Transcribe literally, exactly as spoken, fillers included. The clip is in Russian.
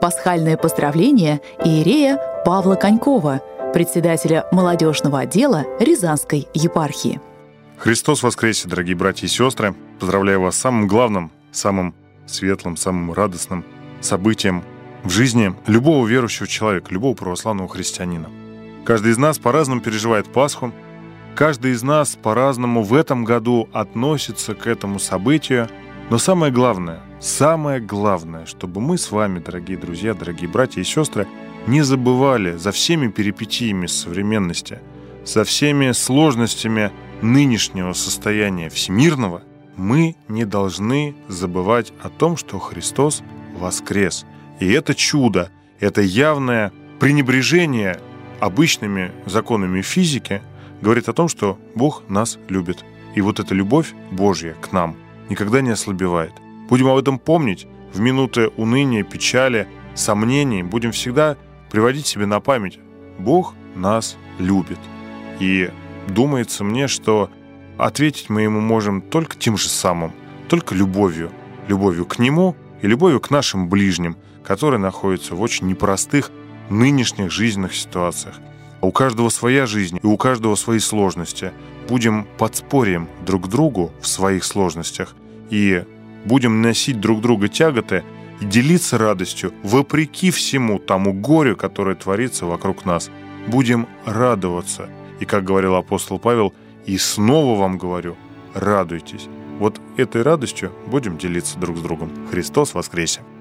Пасхальное поздравление иерея Павла Конькова, председателя молодежного отдела Рязанской епархии. Христос воскресе, дорогие братья и сестры! Поздравляю вас с самым главным, самым светлым, самым радостным событием в жизни любого верующего человека, любого православного христианина. Каждый из нас по-разному переживает Пасху, каждый из нас по-разному в этом году относится к этому событию, но самое главное, самое главное, чтобы мы с вами, дорогие друзья, дорогие братья и сестры, не забывали за всеми перипетиями современности, за всеми сложностями нынешнего состояния всемирного, мы не должны забывать о том, что Христос воскрес. И это чудо, это явное пренебрежение обычными законами физики говорит о том, что Бог нас любит. И вот эта любовь Божья к нам никогда не ослабевает. Будем об этом помнить в минуты уныния, печали, сомнений. Будем всегда приводить себе на память: Бог нас любит. И думается мне, что ответить мы Ему можем только тем же самым, только любовью. Любовью к Нему и любовью к нашим ближним, которые находятся в очень непростых нынешних жизненных ситуациях. У каждого своя жизнь, и у каждого свои сложности. Будем подспорьем друг другу в своих сложностях и будем носить друг друга тяготы и делиться радостью вопреки всему тому горю, которое творится вокруг нас. Будем радоваться. И, как говорил апостол Павел, «И снова вам говорю, радуйтесь». Вот этой радостью будем делиться друг с другом. Христос воскресе!